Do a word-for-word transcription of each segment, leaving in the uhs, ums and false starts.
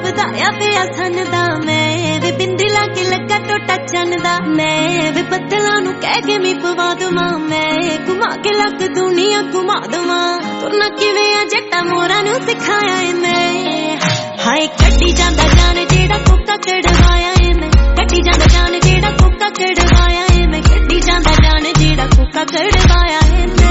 ਵਧਾਇਆ ਪਿਆ ਸੰਦਾ ਮੈਂ ਵੇ ਬਿੰਦੀ ਲਾ ਕੇ ਲੱਗਾ ਟੋਟਾ ਚੰਦਾ ਮੈਂ ਵੇ ਬੱਦਲਾਂ ਨੂੰ ਕਹਿ ਕੇ ਮੀਂਹ ਪਵਾ ਦਵਾਂ ਮੈਂ ਘੁਮਾ ਕੇ ਲੱਗ ਦੁਨੀਆ ਘੁਮਾ ਦਵਾਂ ਤੁਰਨਾ ਕਿਵੇਂ ਆ ਜੱਟਾ ਮੋਰਾਂ ਨੂੰ ਸਿਖਾਇਆ ਏ ਮੈਂ ਹਾਏ ਕੱਢੀ ਜਾਂਦਾ ਜਾਨ ਜਿਹੜਾ ਕੋਕਾ ਕੜਵਾਇਆ ਏ ਮੈਂ ਕੱਢੀ ਜਾਂਦਾ ਜਾਨ ਜਿਹੜਾ ਕੋਕਾ ਕੜਵਾਇਆ ਏ ਮੈਂ ਕੱਢੀ ਜਾਂਦਾ ਜਾਨ ਜਿਹੜਾ ਕੋਕਾ ਕੜਵਾਇਆ ਏ ਮੈਂ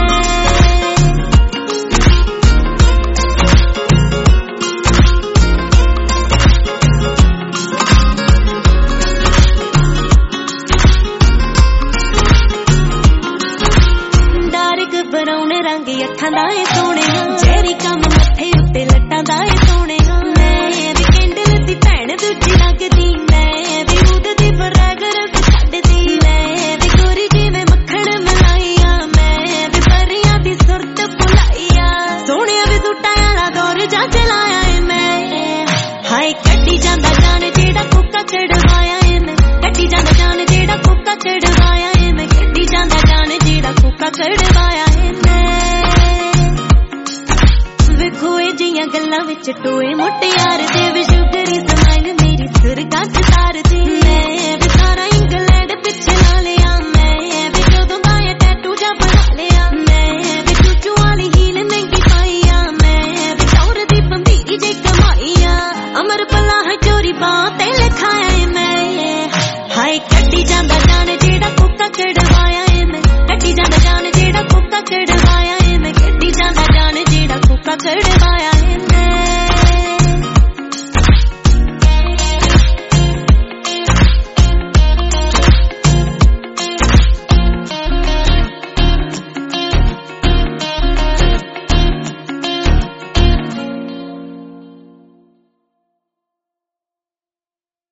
ਬਰਾਉਣੇ ਰੰਗ ਅੱਖਾਂ ਦਾ ਏ ਸੋਹਣਿਆ ਜਿਹੜੀ ਕੰਮ ਮੱਥੇ ਉੱਤੇ ਲੱਟਾਂ ਦਾ ਏ ਸੋਹਣਿਆ ਮੈਂ ਵੀ ਕੈਂਡਲ ਦੀ ਭੈਣ ਦੂਜੀ ਲੱਗਦੀ ਮੈਂ ਵੀ ਉਡਦੀ ਬਰਾਗਰ ਛੱਡਦੀ ਮੈਂ ਵੀ ਗੋਰੀ ਜਿਵੇਂ ਮੱਖਣ ਮਲਾਈਆ ਮੈਂ ਵੀ ਪਰੀਆਂ ਦੀ ਸੁਰਤ ਭੁਲਾਈਆ ਸੋਹਣਿਆ ਵੀ ਸੂਟਾਂ ਵਾਲਾ ਦੌਰ ਜਾ ਚਲਾਇਆ ਏ ਮੈਂ ਹਾਏ ਕੱਢੀ ਜਾਂਦਾ ਜਾਨ ਜਿਹੜਾ ਕੋਕਾ ਚੜਵਾਇਆ ਏ ਮੈਂ ਕੱਢੀ ਜਾਂਦਾ ਜਾਨ ਜਿਹੜਾ ਕੋਕਾ ਚੜਵਾਇਆ ਏ ਮੈਂ ਕੱਢੀ ਜਾਂਦਾ ਜਾਨ ਜਿਹੜਾ ਕੋਕਾ ਚੜਵਾਇਆ ਗੱਲਾਂ ਵਿੱਚ ਟੋਏ ਮੁਟਿਆਰ ਦੇ ਵੀ ਸ਼ੁਗਰੀ ਸਮਾਈਲ ਮੇਰੀ ਸੁਰਗਾਂ ਚ ਤਾਰਦੀ ਮੈਂ ਵੀ ਸਾਰਾ ਇੰਗਲੈਂਡ ਪਿੱਛੇ ਲਾ ਲਿਆ ਮੈਂ ਵੀ ਜਦੋਂ ਦਾ ਇਹ ਟੈਟੂ ਜਾ ਬਣਾ ਲਿਆ ਮੈਂ ਵੀ ਚੂਚੂ ਵਾਲੀ ਹੀਲ ਮਹਿੰਗੀ ਪਾਈਆ ਮੈਂ ਵੀ ਟੌਰ ਦੀ ਬੰਬੀ ਜੇ ਕਮਾਈਆ ਅਮਰ ਪਲਾ ਹੈ ਚੋਰੀ ਬਾਤ